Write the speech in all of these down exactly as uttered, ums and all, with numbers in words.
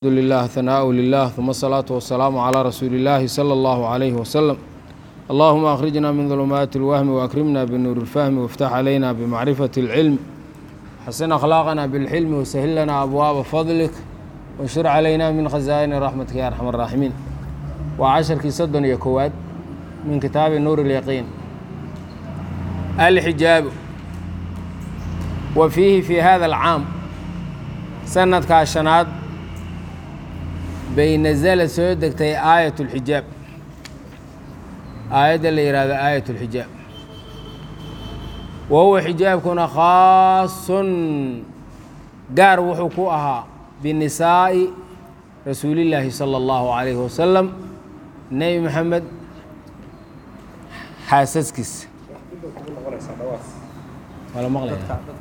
الحمد لله ثناء لله ثم الصلاة والسلام على رسول الله صلى الله عليه وسلم. اللهم أخرجنا من ظلمات الوهم وأكرمنا بالنور الفهم وافتح علينا بمعرفة العلم حسن أخلاقنا بالحلم وسهل لنا أبواب فضلك وانشر علينا من خزائن رحمتك يا أرحم الراحمين. وعشر كيسد يكواد من كتاب النور اليقين. الحجاب وفيه في هذا العام سنة كاشناد bay nazala soo degtay aayat اlxijaab aayadda la yihahdo aayat اlxijaab wa huwa xijaabkuna khaasun gaar wuxuu ku ahaa binisaa'i rasuulillaahi salى اllahu عalayhi wasalam nebi maxamed xaasaskiisa wala maqlaya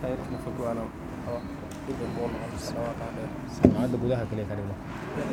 gudaha kale ka dhigno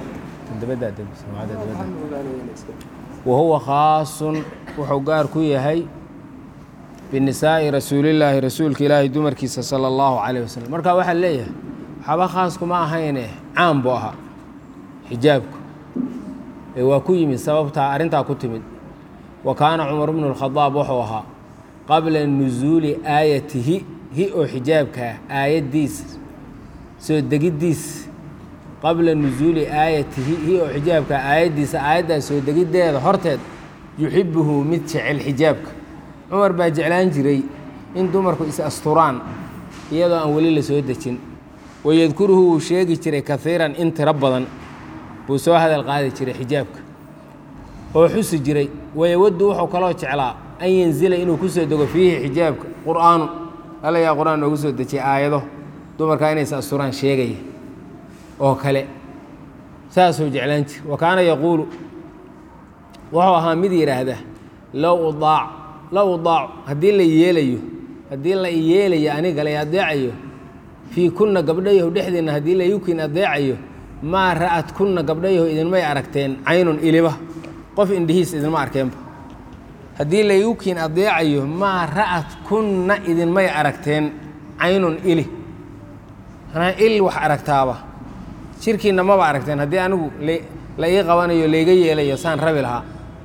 wahuwa khaasun wuxuu gaar ku yahay binisaa'i rasuulillaahi rasuulka ilaahay dumarkiisa sala allahu calayh wasalam. marka waxaa leeyahay waxaba khaasku ma ahayne caam buu ahaa xijaabku ee waa ku yimid sababtaa arrintaa ku timid. wa kaana cumar bnu lkhadaab wuxuu ahaa qabla nusuuli aayatihi hi oo xijaabkaa aayaddiisa soo degiddiisa qabla nusuuli aayatihi hi oo xijaabka aayaddiisa aayaddaas soo degiddeeda horteed yuxibuhu mid jecel xijaabka. cumar baa jeclaan jiray in dumarku is asturaan iyadoo aan weli la soo dejin. wayadkuruhu wuu sheegi jiray kaiiran in tiro badan buu soo hadal qaadi jiray xijaabka oo xusi jiray. wayawaddu wuxuu kaloo jeclaa an yanzila inuu ku soo dego fiihi xijaabka qur'aanu alla yaa qur-aan noogu soo dejiyay aayado dumarkaa inay is asturaan sheegaya oo kale saasuu jeclaan jir. wa kaana yaquulu wuxuu ahaa mid yidhaahda low udaac low udaac haddii la yeelayo haddii la yeelayo aniga la adeecayo fii kunna gabdhayahu dhexdeenna haddii la yukin adeecayo maa ra'at kunna gabdhayahu idinmay aragteen caynun iliba qof indhihiis idinma arkeenba. haddii la yukin adeecayo maa ra'at kunna idinmay aragteen caynun ili anaa il wax aragtaaba shirkiinna maba aragteen haddii anigu la ii qabanayo layga yeelayo saan rabi lahaa.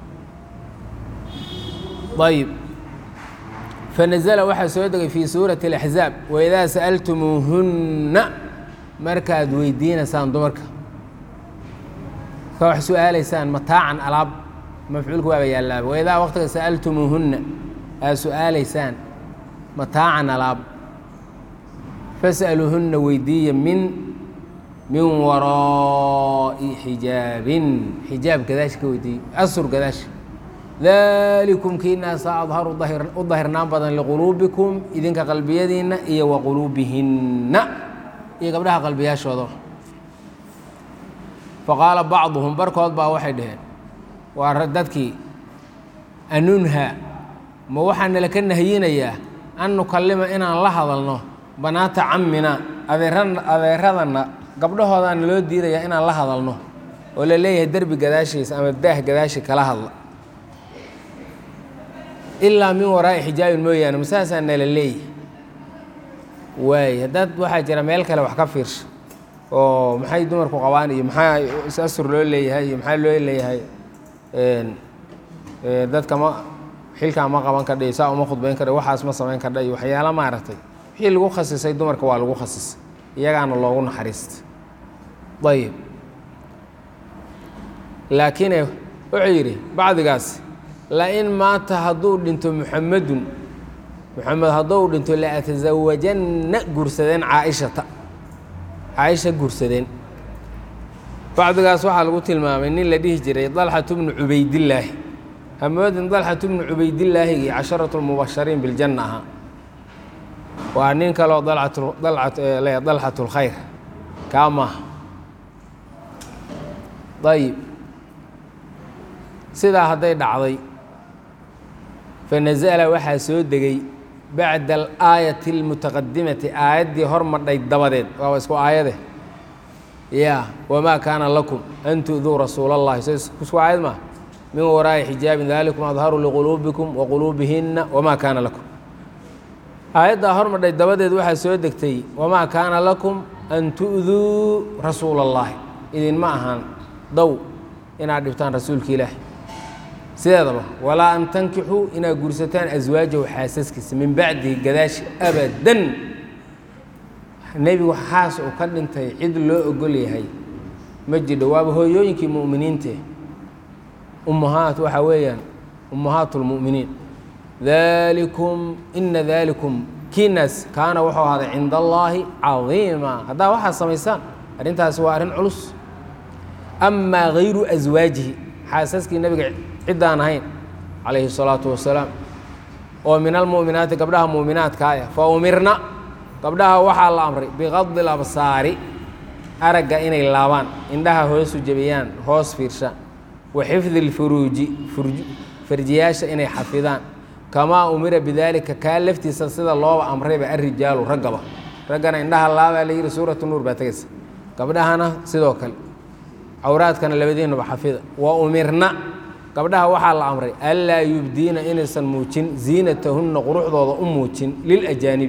ayib fanazala waxaa soo degay fii suurati اlaxzaab waidaa sa'altumuuhunna markaad weydiinaysaan dumarka ka wax su-aalaysaan mataacan alaab mafcuulka waaba yaalaaba waidaa waqtiga sa'altumuuhunna aad su-aalaysaan mataacan alaab fas'aluuhunna weydiiya min min waraa'i xijaabin xijaab gadaash ka weydiiyey asur gadaash daalikum kiinaasa adharu u dahirnaan badan liquluubikum idinka qalbiyadiinna iyo wa quluubihinna iyo gabdhaha qalbiyaashooda. faqaala bacduhum barkood baa waxay dhaheen waa dadkii anunha ma waxaa nala ka nahiyinayaa an nukallima inaan la hadalno banaata cammina adeeradanna gabdhahoodaana loo diidayaa inaan la hadalno oo la leeyahay derbi gadaashiisa ama daah gadaashi kala hadla ilaa min waraa'i xijaabin mooyaane masaasaa nala leeyahy. waay dad waxaa jira meel kale wax ka fiirsha oo maxay dumarku qabaan iyo maxaa is asur loo leeyahay iyo maxaa loo leeyahay dadka ma xilkaa ma qaban kardha saa uma khudbayn kardha waxaas ma samayn kardha iyo waxyaala maaragtay wixii lagu khasisay dumarka waa lagu khasisay iyagaana loogu naxariista. ayib laakiine wuxuu yidhi bacdigaas lain maata hadduu dhinto muxamedun muxamed hadduu dhinto laatasawajanna guursadeen caaishata caaisha guursadeen. bacdigaas waxaa lagu tilmaamay nin la dhihi jiray dalxatu bnu cubaydillaahi hamoodin dalxatu bnu cubaydillaahigii casharatu lmubashariin biljanna ahaa waa nin kaloo dalxat lkhayr kaa maaha. ayib sidaa hadday dhacday fanazala waxaa soo degay bacda alaayati almutaqadimati aayaddii hormadhay dabadeed waaba isku aayade ya wamaa kaana lakum an tu'duu rasuula اllahi so isku aayad maa min waraa'i xijaabin dalikum adharu liquluubikum wa quluubihinna wamaa kaana lakum. aayaddaa hormadhay dabadeed waxaa soo degtay wamaa kaana lakum an tu'duu rasuula اllahi إذن ما أهان ضو إن عرفتان رسولك إله سيادة ولا أن تنكحوا إن قرستان أزواجه وحاسسك من بعد قداش أبدا النبي وحاس وكان أنت عيد له أقول لي هاي مجد وابه يوينك مؤمنين ته أمهات وحويا أمهات المؤمنين ذلكم إن ذلكم كنس كان وحو هذا عند الله عظيما هذا واحد سميسان أنت سوارن علوس أما غير أزواجه حاسسك النبي عدان هين عليه الصلاة والسلام ومن المؤمنات قبلها مؤمنات كاية فأمرنا قبلها وحى الأمر بغض الأبصار أرجع إني اللابان عندها هوس جبيان هوس فرشا وحفظ الفروج فرج فرجياش إني حفظان كما أمر بذلك كالفتي سلسلة الله أمره بالرجال ورقبة رجعنا عندها الله عليه سورة النور بتجس قبلها أنا سدوكل عورات كان لبدين بحفظ وأمرنا قبلها وحى الأمر ألا يبدين إنسان موتين زينتهن قروح ضوء أموتين للأجانب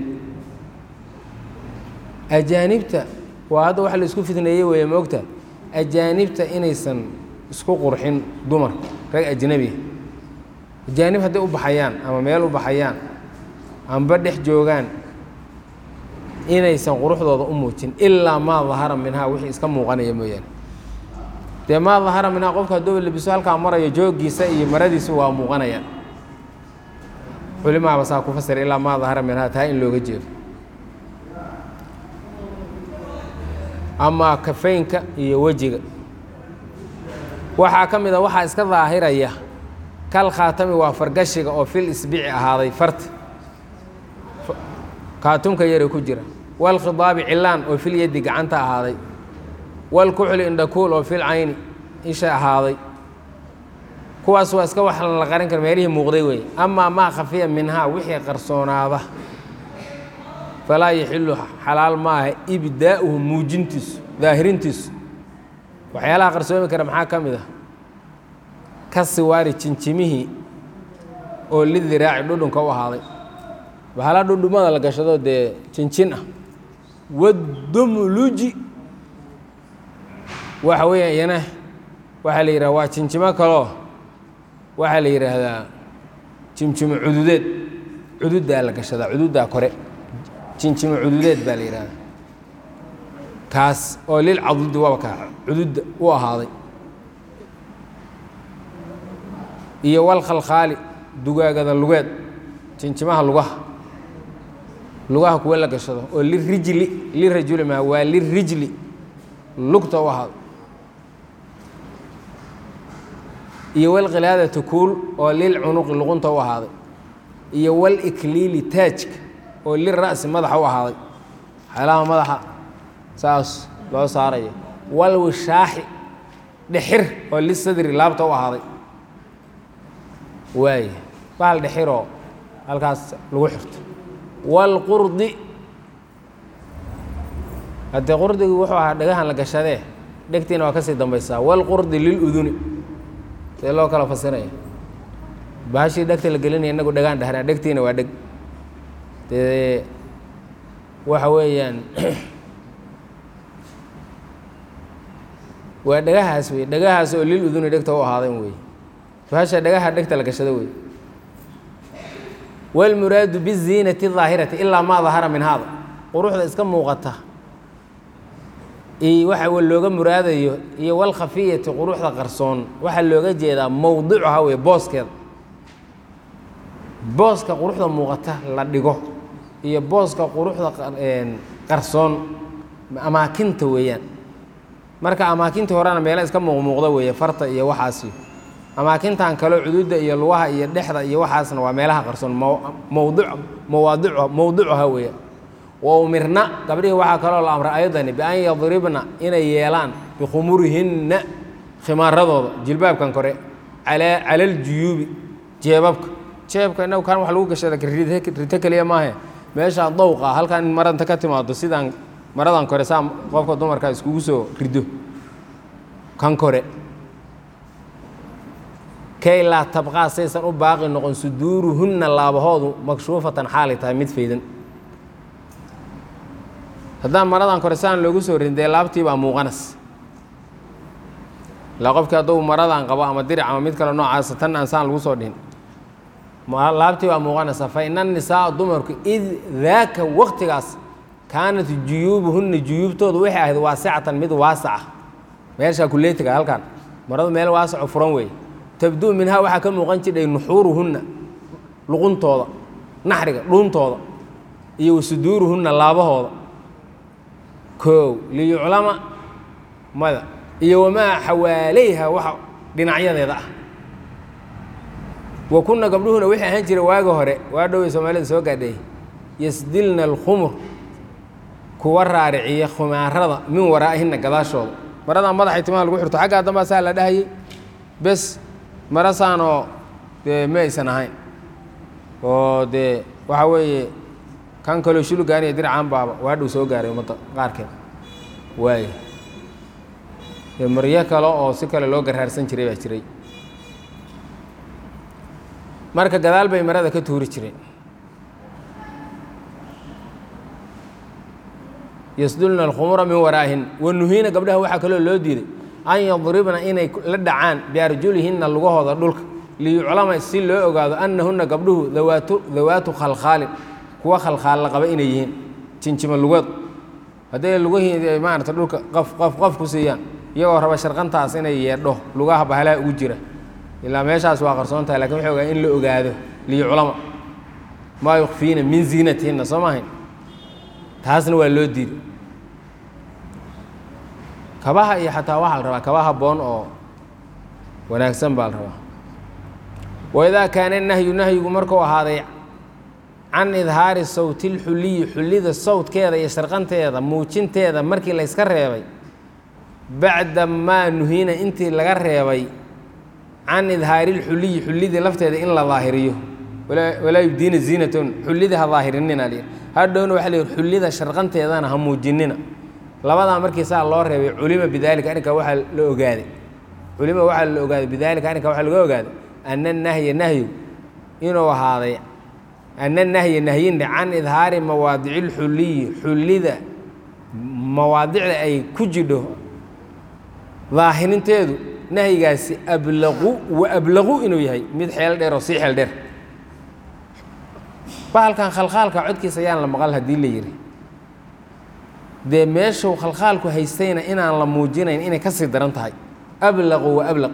أجانبته وهذا واحد اللي يسكون في ثنائية ويا موقته أجانبته إنسان يسكون قرحين دمر رأي أجنبي أجانب هذا أبو حيان أما ميل أبو حيان أم بدح جوجان إنسان قروح ضوء أموتين إلا ما ظهر منها وحي إسكان مغني يميان ده ما ظهر منها قفك الدول اللي بيسأل كامرة يجوجي سئي مردي سوا مغنيا ولما بس أكو فسر إلا ما ظهر منها تاين لو جيب أما كفينك يوجه وحاكم إذا وحى إسك ظاهرة إياه كالخاتم وفرقشك أو في الإسبيع هذا فرت كاتمك يري كجرة والخضاب علان أو في اليد قعنتها هذا والكحل عند كول أو في العين إيش هذا كواس واسك وحلا لقرن كرميريه مغري أما ما خفي منها وحي قرصون هذا فلا يحل حلال ما إبداؤه موجنتس ظاهرنتس وحيالها قرصون كرم حاكم إذا كالسواري تنتميه أو للذراع دون كوا هذا وحلا دون ماذا لقشدو ده تنتنا والدملوجي وحويا ينه وحلي روا تنتما كلو وحلي هذا تنتم عدودات عدود ده لقشدا عدود ده كره تنتم عدودات باليران كاس أو للعضد وبكا عدود وهذا إيه والخلخالي دقاق هذا اللغات تنتمها اللغة اللغة كولا قشدا أو للرجل للرجل ما هو للرجل لقطة وهذا إيه والغلادة تكول أو للعنق اللغنطة وهذا إيه والإكليل تاجك أو للرأس مدح وهذا حلاها مدح ساس لو صاري والوشاح دحر أو للصدر لابطة وهذا واي بعد دحره الكاس الوحرت والقرد هذا قرد وحوا دغه la gashade dhegtiina waa ka sii dambaysaa wal qurd lil uduni ee loo kala fasiraya baashi dhegta la gelinay inagu dhagaan dhaxna dhegtiina waa dheg ee waxa weeyaan waa dhagahaas way dhagahaas oo lil uduni dhegta u ahaadeen way baasha dhagaha dhegta la gashado way wal murad bi zinati dhahirati illa ma dhahara min hada quruxda iska muuqata إيه واحد واللوجا مراد إيه إيه والخفية قروح قرصون واحد اللوجا جيدا موضعها هو بوس كذا بوس كقروح مغطى لدقه إيه بوس كقروح قرصون أماكن تويان مركا أماكن تورانا ميلاس كم موضوع ويا فرط إيه وحاسي أماكن تان كلو عدود إيه الوها إيه الدحرة إيه وحاسن وميلها قرصون موضوع مواضع موضعها هو وأمرنا قبله وحى كلا الأمر أيضا بأن يضربنا إن يلان بخمورهن خمار رضا جلباب كان كره على على الجيوب جيبك جيبك إنه كان محلوق الشرك ريتك ريتك ليه ما هي ماشى الضوقة هل كان مرة تكتم هذا سيدان مرة كره سام قفك دومر كايس كوسو ريدو كان كره كي لا تبقى سيسن وباقي نقول صدورهن لا بهذا مكشوفة حالتها متفيدن هذا مرضان كرسان لوجو سورين ده لابتي بقى موغنس la qofka hadduu maradan qabo ama diric ama mid kale noocaasa tan aan saan lagu soo dhihin laabtii waa muuqanaysaa fa ina annisaa dumarku id daaka waqtigaas kaanat juyuubuhunna juyuubtooda waxay ahayd waasicatan mid waasaca meeshaa kuleetiga halkan maradu meel waasaco furan weeye tabduu minhaa waxaa ka muuqan jidhay nuxuuruhunna luquntooda naxriga dhuuntooda iyo wasuduuruhunna laabahooda koow liyuclama mada iyo wamaa xawaalayha waxa dhinacyadeeda ah wa kunna gabdhuhuna wixii ahaan jira waaga hore waa dhoway soomaalida soo gaadhay yasdilna alkhumur kuwa raariciya khumaarada min waraa'ihinna gadaashooda maradaa madaxay timaha lagu xirto xaggaa dambaa saa la dhahayay bes mara saanoo dee ma aysan ahayn oo dee waxa weeye kan kaloo shulugaaniya diracaan baaba waa dhow soo gaaray ummadda qaarkeed waaye dee maryo kale oo si kale loo garaarsan jiray baa jiray marka gadaal bay marada ka tuuri jireen yasdulna alkhumura min waraahin wanuhiina gabdhaha waxaa kaloo loo diiday an yadribna inay la dhacaan biarjulihinna lugahooda dhulka liyuclama si loo ogaado annahunna gabdhuhu dawaatu dawaatu khalkhaalin kuwa khalkhaalla qaba inay yihiin jinjima lugood hadday lugahii maarata dhulka qaf qaf qaf ku siiyaan iyagoo raba sharqantaas inay yeedho lugaha bahalaha ugu jira ilaa meeshaas waa qarsoon tahay lakin waxay ogaa in la ogaado liyuclama maa yukfiina min ziinatihinna soo maahayn taasna waa loo diiday kabaha iyo xataa waxaa la rabaa kaba habboon oo wanaagsan baa la rabaa waidaa kaana nahyu nahyigu markuu ahaaday can idhaari sawti lxuliyi xullida sawdkeeda iyo sharqanteeda muujinteeda markii layska reebay bacda maa nuhiina intii laga reebay can idhaari lxuliyi xullidii lafteeda in la daahiriyo walaa yubdiina ziinatahun xullida ha daahirinina l hadhowna waxa la yihi xullida sharqanteedana ha muujinina labadaa markii saa loo reebay culima bidalika arrinkaa waxaa la ogaaday culima waxaa la ogaaday bidalika arrinkaa waxaa laga ogaaday ana nahya nahyu inuu ahaaday ana nahya nahyindhe can idhaari mawaadici lxuliyi xullida mawaadicda ay ku jidho daahirinteedu nahyigaasi ablaqu wa ablaqu inuu yahay mid xeel dheer oo sii xeel dheer bahalkan khalkhaalka codkiisa ayaan la maqal haddii la yidhi dee meeshuu khalkhaalku haystayna inaan la muujinayn inay ka sii daran tahay ablaqu wa ablaq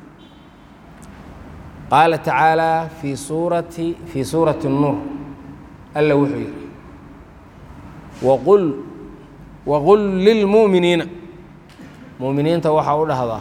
qaala tacaala fii suurati fii suurati الnuur alla wuxuu yidhi waqul waqul lilmu'miniina mu'miniinta waxaa u dhahdaa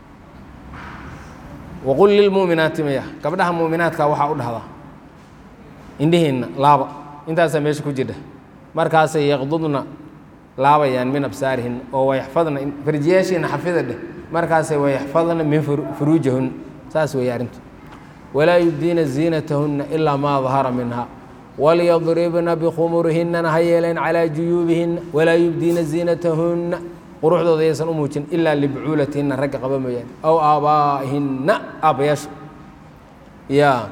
waqul lilmu'minaati maya gabdhaha mu'minaadka waxaa u dhahdaa indhihiinna laaba intaasaa meesha ku jidha markaasay yaqdudna laabayaan min absaarihinna oo wayaxfadna farjiyaashiina xafida dheh markaasay wayaxfadna min furuujahunna saas weeye arrintu walaa yubdiina ziinatahunna ilaa maa dahara minha walyadribna bikhumurihinnana ha yeeleen calaa juyuubihinna walaa yubdiina ziinatahunna quruxdooda yaysan u muujin ilaa libucuulatihinna ragga qaba mooyaane aw aabaa'ihinna aabbayaasha yaa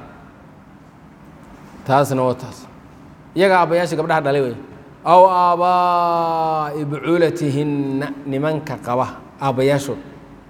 taasna waa taas iyaga aabbayaasha gabdhaha dhalay wey aw aabaa'i bucuulatihinna nimanka qaba aabbayaashood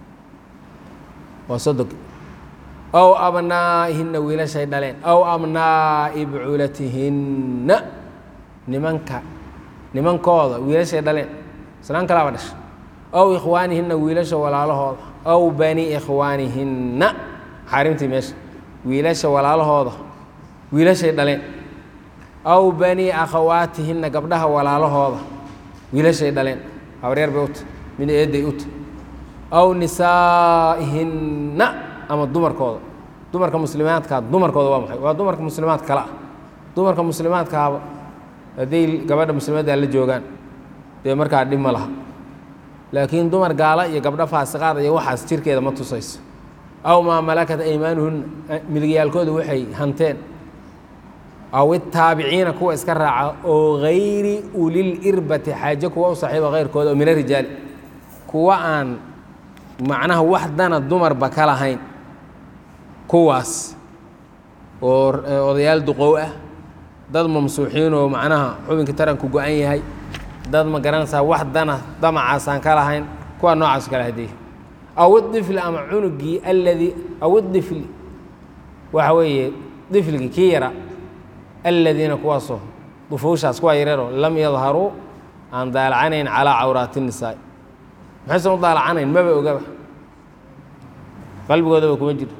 waa sodog aw abnaa'ihinna wiilashay dhaleen aw abnaa'i bucuulatihinna nimanka nimankooda wiilashay dhaleen islaan kalaaba dhasha aw ikhwaanihinna wiilasha walaalahooda aw bani ikhwaanihinna xaarimtii meesha wiilasha walaalahooda wiilashay dhaleen aw bani akhawaatihinna gabdhaha walaalahooda wiilashay dhaleen habaryar bay uta mid eeday uta aw nisaa'ihinna ama dumarkooda dumarka muslimaadkaa dumarkooda waa maxay waa dumarka muslimaad kale ah dumarka muslimaadkaaba hadday gabadha muslimaadda la joogaan dee markaa dhib ma laha laakiin dumar gaala iyo gabdho faasiqaad iyo waxaas jirkeeda ma tusayso aw maa malakat aymaanuhunna midigyaalkooda waxay hanteen aw itaabiciina kuwa iska raaca oo gayri ulil irbati xaaje kuwa u saaxiiba kayrkooda oo mina rijaali kuwa aan macnaha wax dana dumarba ka lahayn kuwaas oo odayaal duqow ah dad mamsuuxiin oo macnaha xubinka taranku go-an yahay dad ma garanaysaa wax dana damacaasaan ka lahayn kuwa noocaas kale haddii aw idifli ama cunugii alladii aw idifli waxa weeye difligii kii yara aladiina kuwaasoo dufuushaas kuwaa yareeroo lam yadharuu aan daalacanayn calaa cawraati الnisaa maxaysan u daalacanayn maba ogaba qalbigoodaba kuma jiro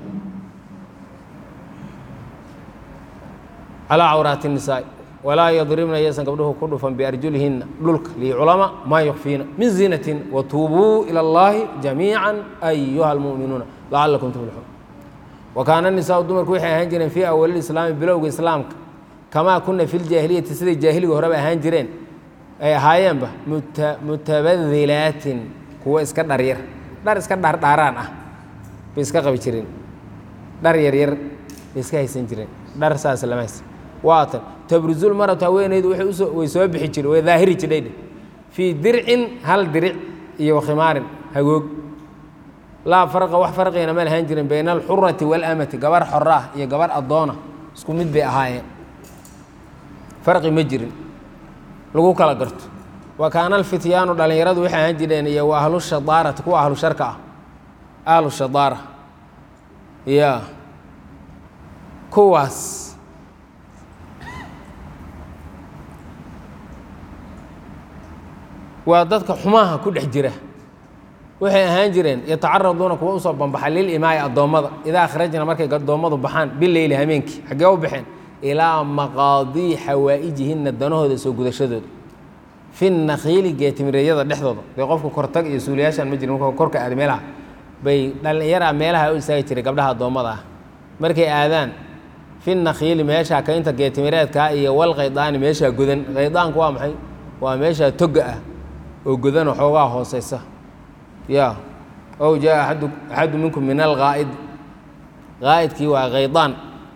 calaa cawraati الnisaa walaa yadribna yaysan gabdhuhu ku dhufan biarjulihinna dhulka liyuclama maa yukfiina min ziinatin watuubuu ila اllahi jamiica ayuha almu'minuuna lacalakum tuflixuun wa kaana nisaau dumarku waxay ahaan jireen fii awali islaami bilowga islaamka kamaa kuna fi ljaahiliyati siday jaahiliga horeba ahaan jireen ay ahaayeenba mutabadilaatin kuwa iska dharyar dhar iska dhardhaaraan ah bay iska qabi jireen dhar yaryar bay iska haysan jireen dhar saas lama haysan waatan tabruzul maratu haweenaydu waxay usoo way soo bixi jireen way daahiri jidhaydhe fii dircin hal diric iyo khimaarin hagoog laa farqa wax farqiyana ma lahaan jirin bayna alxurati waalamati gabar xora ah iyo gabar addoona isku mid bay ahaayeen farqi ma jirin lagu kala garto wa kaana alfityaanu dhallinyaradu waxay ahaan jireen iyo wa ahlu shadaarati kuwa ahlu sharka ah ahlu shadaara ya kuwaas waa dadka xumaha ku dhex jira waxay ahaan jireen yatacaraduuna kuwa usoo banbaxa lilimaaya addoommada idaa akhrajna markay addoommadu baxaan bileyli hameenkii xaggee u baxeen ilaa maqaadii xawaa'ijihinna danahooda soo gudashadooda fi nakhiili geetimireeyada dhexdooda dee qofka kortag iyo suuliyaashaan ma jirin marka korka aada meelaha bay dhallinyaraa meelaha u istaagi jiray gabdhaha addoommada ah markay aadaan fi nakhiili meeshaa kaynta geetimireedkaa iyo wal khaydaani meeshaa godan khaydaanku waa maxay waa meeshaa toga ah oo godan xoogaa hooseysa ya ow jaa aadu axadu minkum min alghaa'id ghaa'idkii waa khaydaan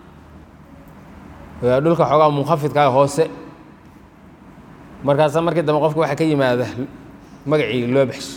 dhulka xoogaa munkhafidkaa hoose markaasa markii dambe qofka waxaa ka yimaada magacii loo baxsho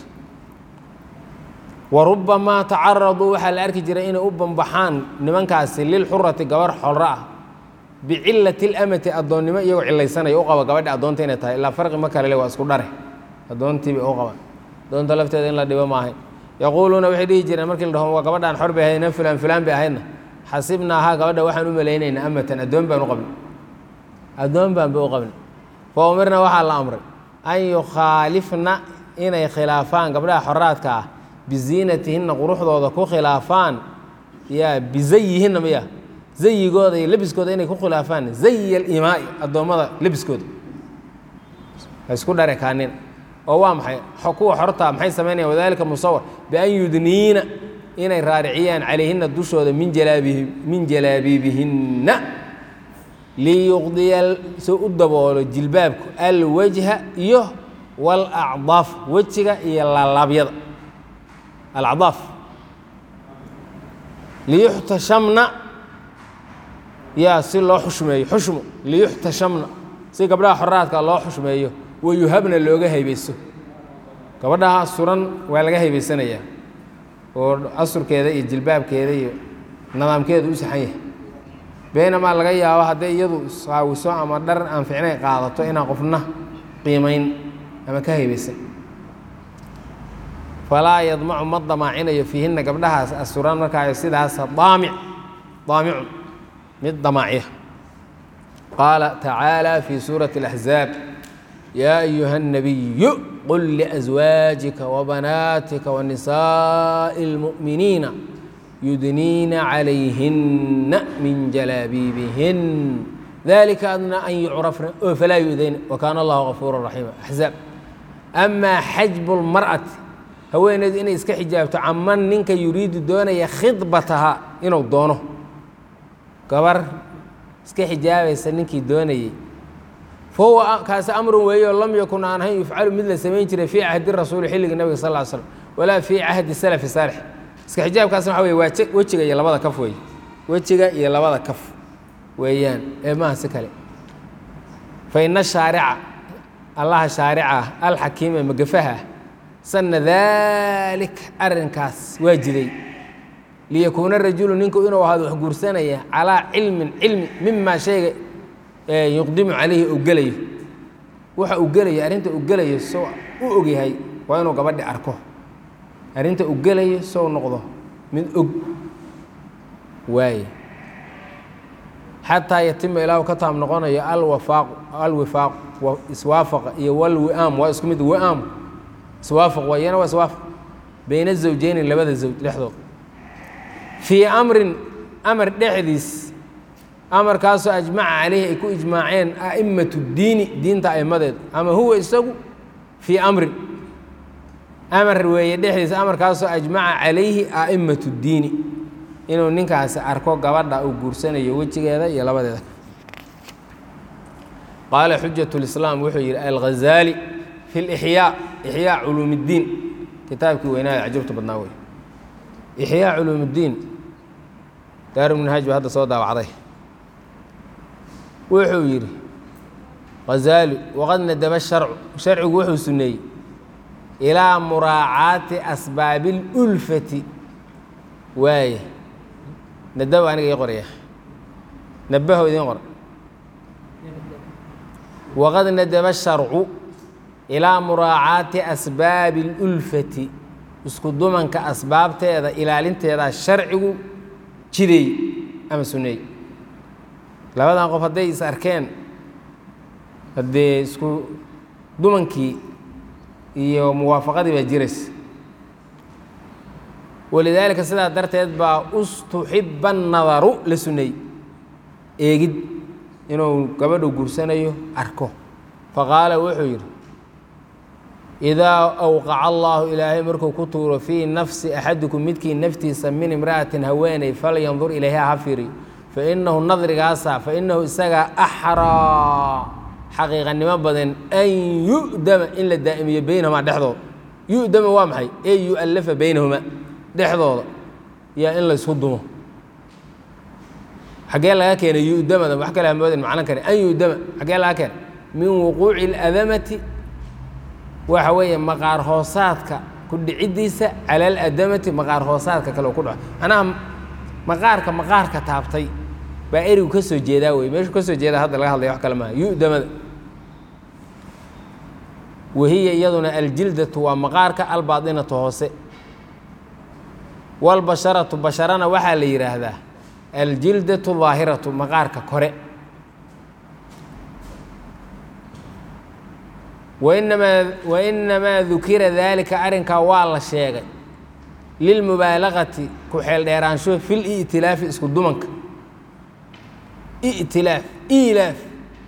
wa rubbamaa tacaraduu waxaa la arki jiray inay u banbaxaan nimankaasi lilxurati gabar xolro ah bicillati اlamati addoonnimo iyagoo cilaysanaya u qaba gabadha addoonta inay tahay ilaa farqi ma kale le waa isku dhare addoontiiba u qabaan addoonta lafteeda in la dhibo maahay yaquuluuna waxay dhihi jireen markii la dhaho waa gabadhaan xor bay ahaydna fulaan fulaan bay ahaydna xasibnaahaa gabadha waxaan u malaynaynaa amatan addoon baan u qabnay addoon baan ba u qabnay fa umirna waxaa la amray an yukhaalifna inay khilaafaan gabdhaha xoraadka ah biziinatihinna quruxdooda ku khilaafaan yaa bizayihinna miya zayigooda iyo lebiskooda inay ku khilaafaan zayi alimaai addoommada lebiskooda ha isku dhare kaanin oo waa maxay kuwa xortaa maxay samaynayan wadalika musawar bian yudniina inay raariciyaan calayhinna dushooda min jalaabihi min jalaabiibihinna liyuqdiya soo u daboolo jilbaabku alwajha iyo walacdaaf wejiga iyo laalaabyada alacdaaf liyuxtashamna yaa si loo xushmeeyo xushmo liyuxtashamna si gabdhaha xoraadka loo xushmeeyo wayuhabna looga haybeyso gabadhaha suran waa laga haybeysanayaa oo asurkeeda iyo jilbaabkeeda iyo nidaamkeeda u saxan yahay beenamaa laga yaabo hadday iyadu saawiso ama dhar aan ficnay qaadato inaan qofna qiimayn ama ka haybeysan falaa yadmacu ma damaacinayo fiihinna gabdhahaas asuran markaayo sidaas daamic daamicun mid damaaciya qaala tacaala fii suurati اlaxzaab yaa ayuha الnabiyu qul liأزwaajika wabanaatika wanisaaءi اlmu'miniina yudniina calayhinna min jalaabiibihin dalika adnaa an yucrafna oo falaa yu'dayna wakaana allahu gafuura raxiima axzaab amaa xajbu اlmar'ati haweeneydu inay iska xijaabto caman ninka yuriidu doonaya khidbataha inuu doono gabar iska xijaabaysa ninkii doonayey fahuwa kaasi amrun weeyo lam yakun aan ahayn yufcalu mid la samayn jiray fii cahdi rasuuli xilliga nabiga sal ll ly slam walaa fii cahdi salafi saalix iska xijaabkaasna waxa weye waa wejiga iyo labada kaf weeye wejiga iyo labada kaf weeyaan ee maaha si kale fa ina shaarica allaha shaarica alxakiima magafaha sanna daalika arrinkaas waa jiday liyakuuna rajulu ninku inuu ahaado wax guursanaya calaa cilmin cilmi mimaa shayga yuqdimu calayhi uu gelayo waxa uu gelayo arrinta uu gelayo soo u ogyahay waa inuu gabadhi arko arrinta u gelayo sow noqdo mid og waaye xataa yatima ilaahu ka taam noqonayo alwafaaq alwifaaq iswaafaqa iyo walwi'aam waa isku mid wi'aam iswaafaq waa iyana waa iswaafaq bayna zawjeyni labada zawj dhexdood fii amrin amar dhexdiis amarkaasoo ajmaca caleyhi ay ku ijmaaceen a'immatu diini diinta a'immadeed ama huwa isagu fii amrin amar weeye dhexdiisa amarkaasoo ajmaca calayhi a'immatu diini inuu ninkaasi arko gabadha uu guursanayo wejigeeda iyo labadeeda qaala xujatu lislaam wuxuu yidhi alghazaali fi lixyaa ixyaa culuum اddiin kitaabkii weynaayo cajabta badnaa wey ixyaa culuum اddiin daaruminhaaj baa hadda soo daawacday wuxuu yidhi ghazaali waqad nadaba sharcu sharcigu wuxuu suneeyey ilaa muraacaati asbaabi اlulfati waaye nadaba aniga ii qoraya nabaho idiin qor waqad nadaba sharcu ilaa muraacaati asbaabi اlulfati isku dumanka asbaabteeda ilaalinteeda sharcigu jideey ama suneey labadan qof hadday is arkeen haddee isku dumankii iyo muwaafaqadii baa jiraysa walidaalika sidaa darteed baa ustuxiba annadaru la suneey eegid inuu gabadhu guursanayo arko faqaala wuxuu yidhi idaa awqaca allaahu ilaahay markuu ku tuuro fii nafsi axadikum midkii naftiisa min imra'atin haweeney falyandur ilayha ha fiiriyo fainahu nadrigaasa fainahu isagaa axraa xaqiiqanimo badan an yu'dama in la daa'imiyo baynahumaa dhexdooda yu'dama waa maxay ee yu'allafa baynahumaa dhexdooda yaa in laysku dumo xaggee laga keenay yu'damada wax kale hamoodin macno kale an yu'dama xaggee laga keenay min wuquuci اladamati waxa weeye maqaar hoosaadka ku dhiciddiisa cala aladamati maqaar hoosaadka kale ku dhaco anaha maqaarka maqaarka taabtay baa erigu ka soo jeedaa wey meeshuu ka soo jeedaa hadda laga hadlaya wax kale maaha yu'damada wahiya iyaduna aljildatu waa maqaarka albaatinatu hoose walbasharatu basharana waxaa la yidhaahdaa aljildatu daahiratu maqaarka kore wainamaa wainamaa dukira daalika arrinkaa waa la sheegay lilmubaalagati ku xeel dheeraansho fi li'tilaafi isku dumanka i'tilaaf ilaaf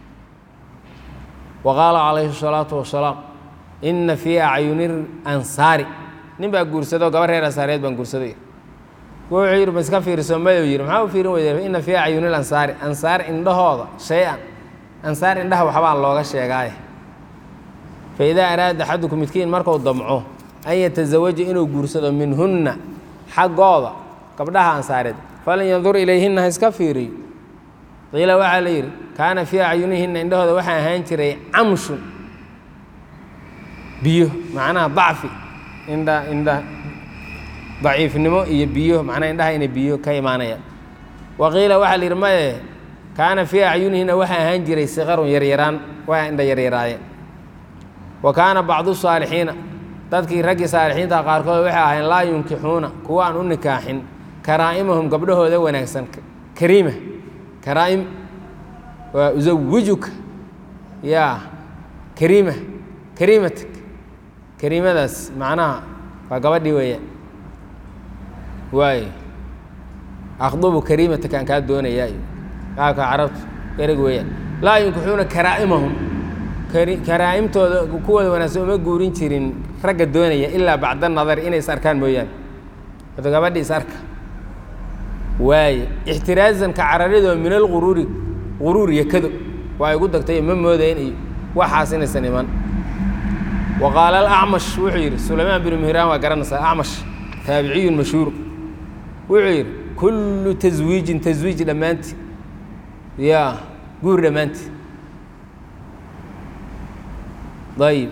wa qaala calayhi الsalaatu wasalaam ina fii acyuni ansaari nin baa guursadoo gaba reer ansaareed baan guursaday wuxuu yidhi ma iska fiiriso mayu yidhi maxaa u fiirin weyde ina fii acyuni ansaari ansaar indhahooda shay-an ansaar indhaha waxbaan looga sheegaaye faidaa araada axadukum midkiin marku damco an yatazawaja inuu guursado minhunna xaggooda gabdhaha ansaareed falan yandur ilayhinna ha iska fiiriyo qiila waxaa la yidhi kaana fii acyunihinna indhahooda waxaa ahaan jiray camshun biyo macnaha dacfi indha indha daciifnimo iyo biyo macnaha indhaha inay biyo ka imaanayaan wa qiila waxaa la yidhi maye kaana fii acyunihinna waxaa ahaan jiray siqarun yaryaraan waa indha yaryaraayeen wa kaana bacdu saalixiina dadkii raggii saalixiinta qaarkood waxay ahayn laa yunkixuuna kuwa aan u nikaaxin karaa'imahum gabdhahooda wanaagsan kariima karaa'im waa usawijuka yaa kariima kariimatak kariimadaas macnaha waa gabadhii weeyaan waayo akhdubu kariimatak aan kaa doonayaa iyo qaabka carabtu ereg weeyaan laa yunkixuuna karaa'imahum karaa'imtooda kuwooda wanaagsan uma guurin jirin ragga doonaya ilaa bacda nadar inay is arkaan mooyaane hada gabadhi is arka waaye ixtiraazan ka cararidoo min alquruuri quruur iyo kado waa igu dagtay ma moodayn iyo waxaas inaysan iman wa qaala alacmash wuxuu yidhi sulaymaan binu mihraan waa garanaysaa acmash taabiciyun mashhuur wuxuu yidhi kullu taswiijin taswiij dhammaanti ya guur dhammaanti ayib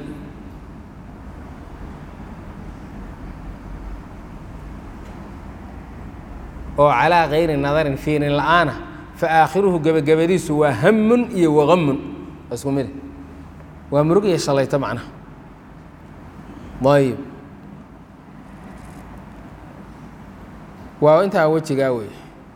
oo calaa kayri nadarin fiirin la-aana fa aakhiruhu gebagabadiisu waa hamun iyo wagamun isku mid waa murug iyo shalayto macnaha ayib waa intaa wejigaa wey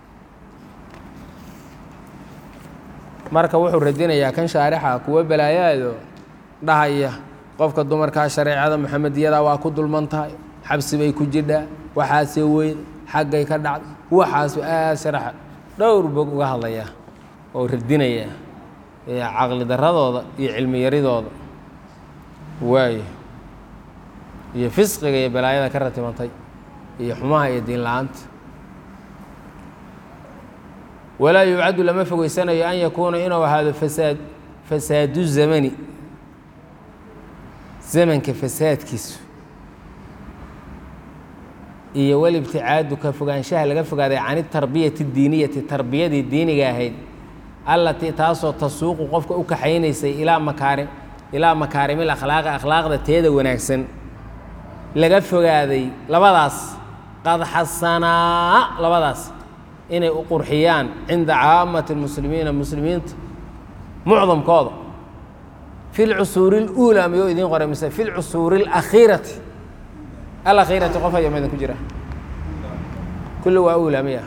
marka wuxuu radinayaa kan shaarixa kuwa balaayaado dhahaya qofka dumarkaa shareecada muxamediyada waa ku dulman tahay xabsi bay ku jidhaa waxaase weyn xaggay ka dhacday waxaasu aad sharaxa dhowr bog uga hadlaya oo radinaya caqli daradooda iyo cilmi yaridooda waayo iyo fisqiga iyo balaayada ka ratibantay iyo xumaha iyo diin la-aanta walaa yubcadu lama fogeysanayo an yakuuna inuu ahaado fasaad fasaadu zamani zamanka fasaadkiisu iyo walibticaadu ka fogaanshaha laga fogaaday can itarbiyati diiniyati tarbiyadii diiniga ahayd allatii taasoo tasuuqu qofka u kaxaynaysay ilaa makaarim ilaa makaarimil akhlaaqi akhlaaqda teeda wanaagsan laga fogaaday labadaas qad xasanaa labadaas inay u qurxiyaan cinda caamati lmuslimiina muslimiinta mucdamkooda fi lcusuuri اluulaa miyuu idiin qoray mise fi lcusuuri اlakhiirati alakhiirati qof haya ma idin ku jira kulli waa uulaa miya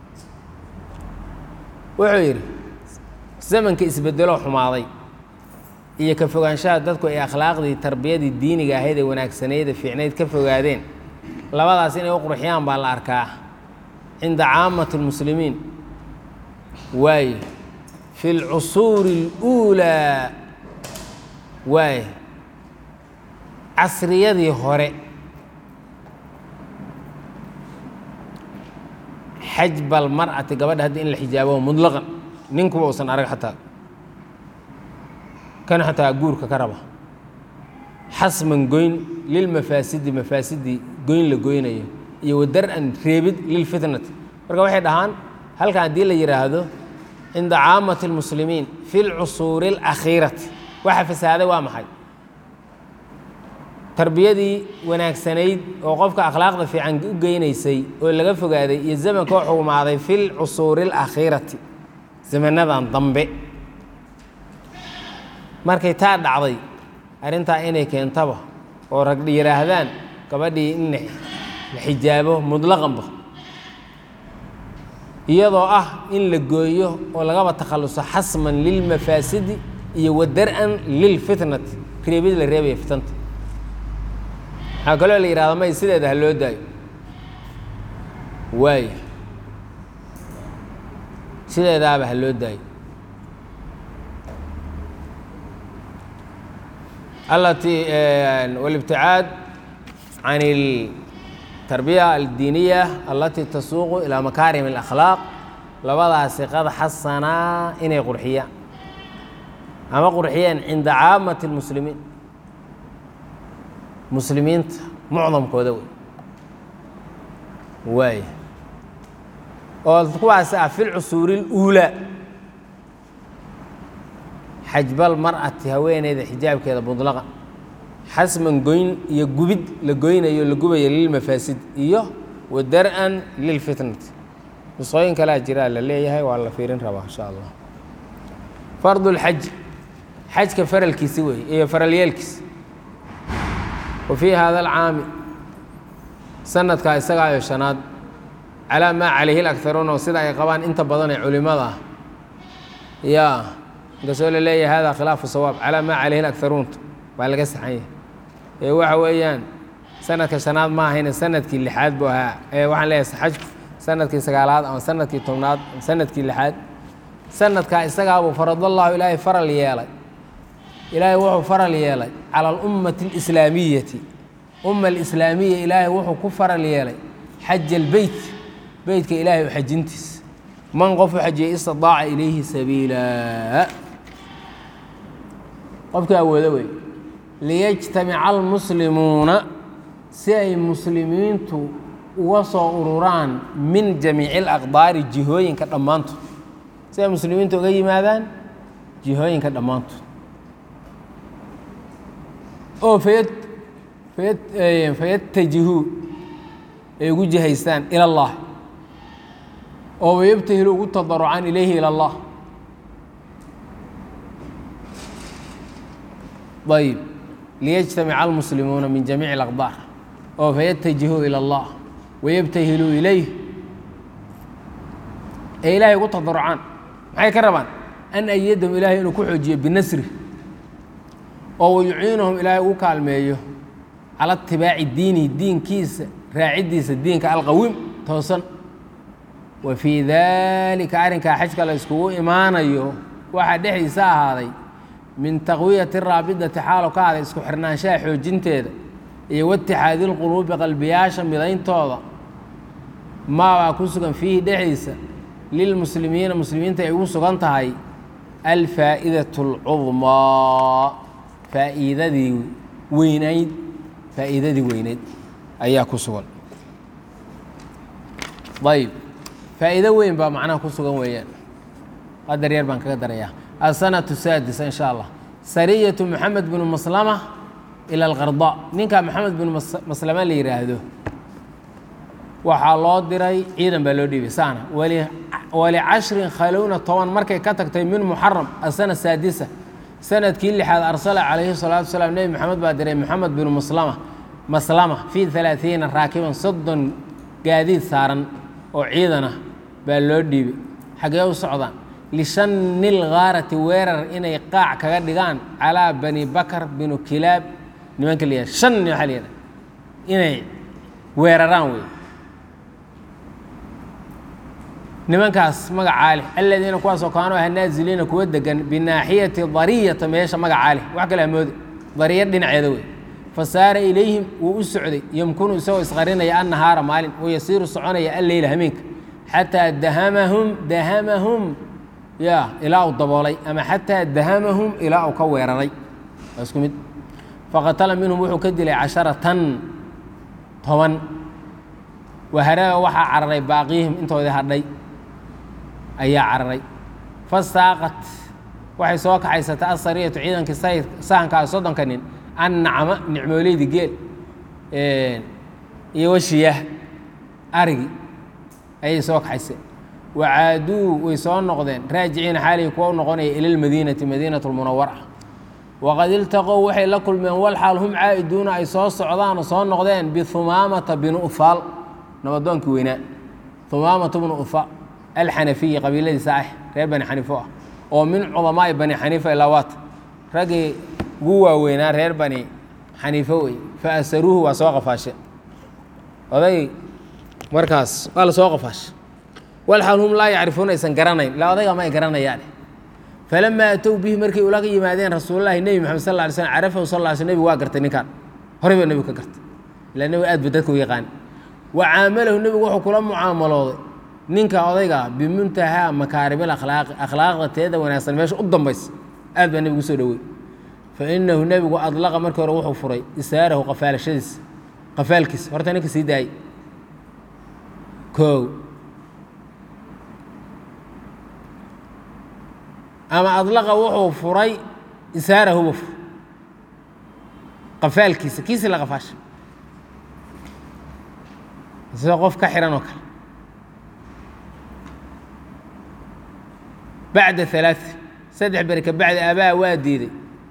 wuxuu yidhi zamanka isbedeloo xumaaday iyo ka fogaanshaha dadku ay akhlaaqdii tarbiyadii diiniga ahayd ee wanaagsaneyd fiicnayd ka fogaadeen labadaas inay u qurxiyaan baa la arkaa cinda caamati اlmuslimiin waaye fi اlcusuuri اluulaa waaye casriyadii hore xajba almar'ati gabadha haddi in la xijaabo mutlaqan ninkuba uusan arag xataa kan xataa guurka ka raba xasman goyn lilmafaasidi mafaasidii goyn la goynayo iyo wadar-an reebid lilfitnati marka waxay dhahaan halkan haddii la yidhaahdo cinda caamati اlmuslimiin fi lcusuuri اlakhiirati waxa fasaaday waa maxay tarbiyadii wanaagsanayd oo qofka akhlaaqda fiican u geynaysay oo laga fogaaday iyo zamanka oo xugmaaday fi lcusuuri اlakhiirati zamanadan dambe markay taa dhacday arrintaa inay keentaba oo rag yidhaahdaan gabadhii in la xijaabo mutlaqanba iyadoo ah in la gooyo oo lagaba takhalluso xasman lilmafaasidi iyo wadar-an lilfitnati reebid la reebaya fitanta waxaa kaloo la yidhahda may sideeda ha loo daayo waayo sideedaaba ha loo daayo alatii walibticaad can altarbiya aldiiniya alatii tasuuqu ilaa makaarim اlakhlaaq labadaasi qad xasanaa inay qurxiyaan ama qurxiyeen cinda caamati اlmuslimiin muslimiinta mucdamkooda wey waay oo kuwaas ah fi lcusuuri اluulaa xajbal mar'ati haweeneyda xijaabkeeda muطlaqan xasman goyn iyo gubid la goynayo la gubayo lilmafaasid iyo wadar-an lilfitnati nusqooyin kalea jiraa la leeyahay waa la fiirin rabaa insha allah fardu اlxaj xajka faralkiisi wey iyo faralyeelkiisa wa fii hada alcaami sanadkaa isagaayo shanaad calaa maa calayhi اlakharuuna sida ay qabaan inta badan ee culimada ah ya inkastoo la leeyahay hada khilaafu sawaab calaa maa calayhi اlakharuunta waa laga saxan yahay ee waxa weeyaan sanadka shanaad ma ahayne sanadkii lixaad buu ahaa ee waxaan leeyahay xajku sanadkii sagaalaad ama sanadkii tobnaad ama sanadkii lixaad sanadkaa isagaabuu faradallahu ilaahay faral yeelay ilaahay wuxuu faral yeelay cala alummati alislaamiyati umma alislaamiya ilaahay wuxuu ku faral yeelay xaja albeyt beytka ilaahay u xajintiisa man qofu xajiyey istidaaca ilayhi sabiila qofkii awoodo wey liyajtamica almuslimuuna si ay muslimiintu uga soo ururaan min jamiici alaqdaari jihooyinka dhammaantood si ay muslimiintu uga yimaadaan jihooyinka dhammaantood oo fayad fayad fayadtajihuu ay ugu jihaystaan ila allah oo wayabtahilu ugu tadarucaan ilayhi ila allah ayb liyajtamica almuslimuuna min jamiici alaqdaar oo fayattajihuu ila allah wayabtahiluu ilayh ee ilaahay ugu tadarrucaan maxay ka rabaan an ayadahum ilaahay inuu ku xoojiyo binasri oo wayuciinuhum ilaahay ugu kaalmeeyo cala itibaaci diinihi diinkiisa raaciddiisa diinka alqawiim toosan wa fii daalika arrinkaa xajka la iskugu imaanayo waxaa dhexdiisa ahaaday min taqwiyati raabidati xaalo ka ahday isku xirnaanshaha xoojinteeda iyo watixaadi lquluubi qalbiyaasha midayntooda maabaa ku sugan fiihi dhexdiisa lilmuslimiina muslimiinta ay ugu sugan tahay alfaa'idatu alcudmaa faa'iidadii weynayd faa'iidadii weynayd ayaa ku sugan ayb faa'iido weyn baa macnaha ku sugan weeyaan qadar yar baan kaga darayaa asanatu saadisa in sha allah sariyatu moxamed binu maslama ila alqarda ninkaa moxamed binu maslama la yidhaahdo waxaa loo diray ciidan baa loo dhiibay saana walicashrin khalowna toban markay ka tagtay min muxaram asana saadisa sanadkii lixaad arsala calayhi salaatu wasalaam nebi moxamed baa diray moxamed binu maslama maslama fii alaaiina raakiban soddon gaadiid saaran oo ciidan ah baa loo dhiibay xaggee u socdaan lishani lgaarati weerar inay qaac kaga dhigaan calaa bani bakar binu kilaab nimanka la yihah shan waxaa la yihah inay weeraraan wey nimankaas magacaa leh aladiina kuwaasoo kaanuu aha naaziliina kuwa degan binaaxiyati dariyata meesha magacaa leh wax kale hamoode dariya dhinaceeda wey fasaara ilayhim wuu u socday yomkunu isagoo isqarinaya annahaara maalin wayasiiru soconaya alleyla hameenka xataa dahamahum dahamahum ya ilaa uu daboolay ama xataa dahamahum ilaa uu ka weeraray waa isku mid faqatala minhum wuxuu ka dilay casharatan toban waharaba waxaa cararay baaqiyihim intoodii hadhay ayaa cararay fastaaqat waxay soo kaxaysatay asariyatu ciidankii sahankaa soddonka nin annacma nicmooleydi geel iyo washiyaah arigi ayay soo kaxaysay wacaaduu way soo noqdeen raajiciina xaalihii kuwa u noqonaya ila lmadiinati madiinat lmunawara waqad iltaqow waxay la kulmeen walxaal hum caa'iduuna ay soo socdaan oo soo noqdeen bihumaamata binu ufaal nabadoonkii weynaa humaamata bnu ufaal alxanafiyi qabiiladiisa ah reer bani xaniifo ah oo min cudamaa'i bani xaniifa ilaawaat raggii ugu waaweynaa reer bani xaniifo wey fa asaruuhu waa soo qafaashe oday markaas waa la soo qafaashe walxaal hum laa yacrifuuna aysan garanayn ilaa odayga ma ay garanayaan falamaa atow bihi markay ula yimaadeen rasuululahi nebi maxamed sal lla alay slam carafahu sal lla sl nebigu waa gartay ninkaan horey baa nebigu ka gartay ilaa nebigu aad ba dadka u yaqaan wacaamalahu nebigu wuxuu kula mucaamalooday ninka odayga bimuntahaa makaaribil akhlaaqi akhlaaqda teeda wanaagsan meesha u dambaysa aad baa nebigu usoo dhowey fa inahu nebigu adlaqa markii hore wuxuu furay isaarahu qafaalashadiisa qafaalkiisa horta ninka sii daayay koow ama adlaqa wuxuu furay isaarahuba fur qafaalkiisa kiisi la qafaasha sida qof ka xihan oo kale bacda alaa saddex beri ka bacdi abaa waa diiday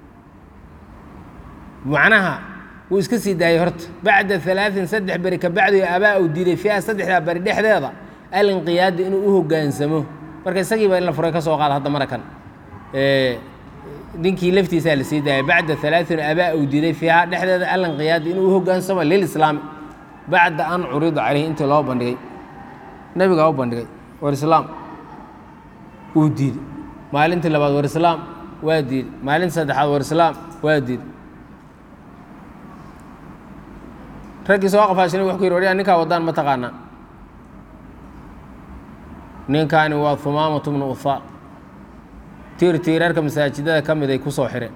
macnaha wuu iska sii daayey horta bacda alaain saddex beri ka bacdi abaa uu diiday fiiha saddexdaa beri dhexdeeda alinqiyaadi inuu u hogaansamo marka isagiiba in la furay ka soo qaada hadda marakan ninkii laftiisaa la sii daayay bacda alaain abaa uu diiday fiiha dhexdeeda alinqiyaadi inuu u hogaansamo lilislaami bacda an curida caleyhi intii loo bandhigay nebigaa u bandhigay war islaam wuu diiday maalintii labaad war islaam waa diiday maalintii saddexaad war islaam waa diiday raggii soo qafaashanay wax ku yidhi waryaa ninkaa waddaan ma taqaanaa ninkaani waa humaamatu bnu ufaal tiir tiirarka masaajidada ka mid ay ku soo xireen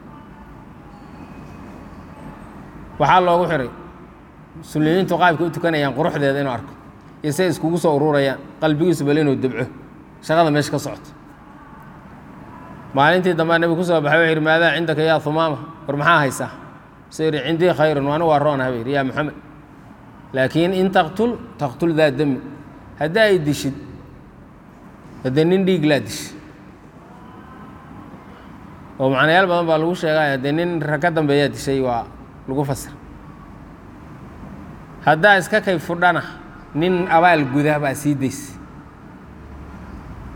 waxaa loogu xiray muslimiintu qaabka u tukanayaan quruxdeeda inuu arko iyo say iskugu soo ururayaan qalbigiisu bal inuu debco shaqada meesha ka socoto maalintii dambaa nebigu ku soo baxay wuxuu yidhi maadaa cindaka yaa humaama war maxaa haysaa suu yidhi cindii khayrun anigu waa roon habayr yaa maxamed laakiin in taqtul taqtul daa dami haddii ay dishid haddee nin dhiig laa dishi oo macnayaal badan baa lagu sheegay haddee nin rag ka dambeeyaa dishay waa lagu fasir haddaa iska kay fudhana nin abaal guda baa sii daysa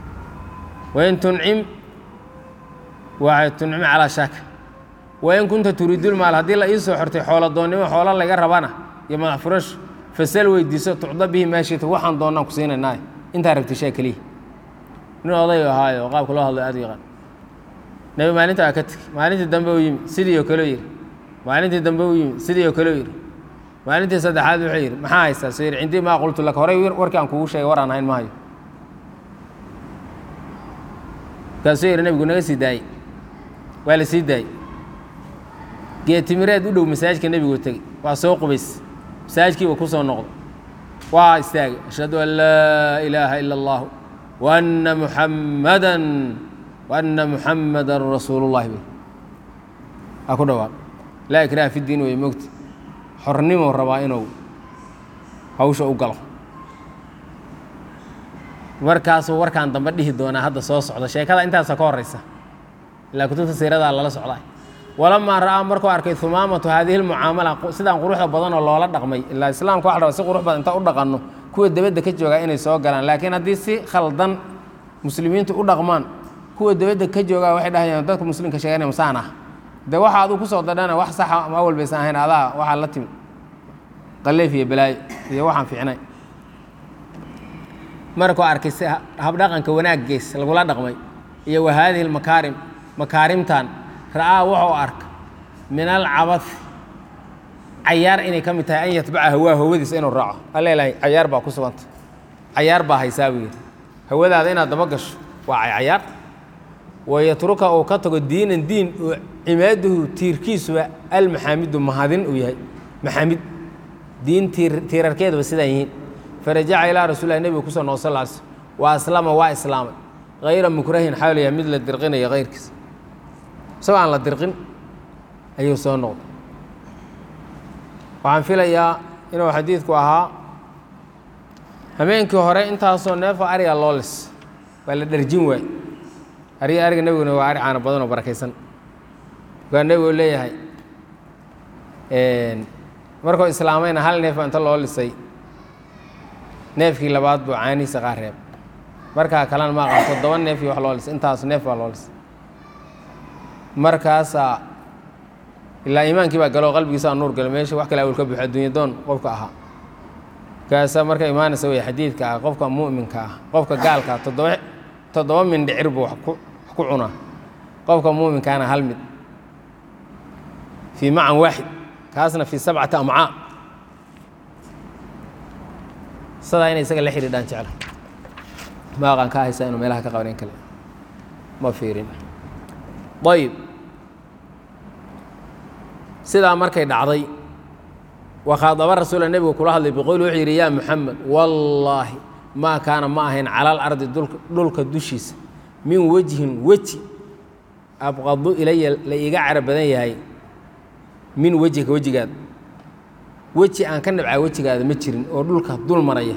وإن تنعم واحد تنعم على شاك وإن كنت تريد المال هذه لا يسوع حرتي حول الدنيا وحول الله يقربنا يما فرش فسل ويديسو تعضى به ماشي وحن دونا كسينا ناي أنت عرفت شيء كليه إنه الله هاي وقاب كل الله أديقان نبي ما أنت أكتك ما أنت الدنبوي سيدي وكلوير ما أنت الدنبوي سيدي وكلوير ما أنت صدق هذا الحير ما هاي سير عندي ما قلت لك هراي وركان كوش شيء ورانا هاي ماي كسير النبي قلنا سيداي ولا سيداي جيت مراد ودو مساج كالنبي قلت لي وسوق بس مساج كي وكوسه النقط واستاج أشهد أن لا إله إلا الله وأن محمدا وأن محمدا رسول الله به أكو دوار لا إكراه في الدين ويموت حرنيمه الربائنه هوش أقله وركاس وركان تبديه دونا هذا صوص على شيء كذا أنت سكور رئيسه لا كنت تسير هذا الله سعلاي ولما رأى مركو أركي ثمامة هذه المعاملة سيدان قروح بدن الله لا دقمي إلا الإسلام كواحد رأسي قروح بدن تقول عنه كوي دبد كجوجا إنه يسوق قلنا لكن هذه سي خلدان مسلمين تقول دقمان كوي دبد كجوجا واحد هي ضد مسلم كشيء مسانة ده واحد هذا كوسه ضدنا واحد صح أول بس هنا هذا واحد لتم قلي في بلاي في واحد في عناي مركو أركي هبدا عن كوناك جيس الغلا دقمي هي وهذه المكارم مكارم تان رأى وحو أرك من العبث عيار إني كم تها أن يتبع هواه هو ذي سينو الرعى قال لي لا عيار با كسوانت عيار با هيساوي هو ذا ذينا دمقش وعي عيار ويترك أو كتق الدين الدين عماده تيركيس المحامد مهادين وياي محامد دين تير تيركيد وسيدين فرجع إلى رسول الله النبي صلى الله عليه وسلم وأسلم وإسلام غير مكره حاول يمد للدرقين يا غير كس سواء لا درقين أيو سونو وعن فيلا إنه حديثك وها همينك هراء أنت أصلا نافع أري اللولس ولا درجين وين أري أري النبي إنه أري عن بدن وبركيسن كان النبي يقول لي هاي إن مركو إسلامين هل نافع أنت اللولس سي نافع لبعض بعاني صغار مركا كلام ما قصد دوان نافع وحلولس أنت أصلا نافع اللولس markaasa ilaa iimaankii baa galo qalbigiisa nuur galo meesha wax kale uu ka buuxo adduunyo doon qofka ahaa kaasa marka iimaanaysa way xadiidka ah qofka muuminka ah qofka gaalka toddoba toddoba min dhicir buu wax ku ku cunaa qofka muuminkaana hal mid fi macan waaxid kaasna fi sabcata amcaa sadaa inay isaga la xiriidhaan jecla maaqan ka haysa inuu meelaha ka qabaneen kale ma fiirin طيب سيدا مركي دعضي وخاطب الرسول النبي كل هذا بيقول وحيري يا محمد والله ما كان معهن على الأرض دولك الدشيس من وجه وجه أبغض إلي ليقعر بدني هاي من وجهك وجه هذا وجه أن كان على وجه هذا متشرين ودولك دول مرية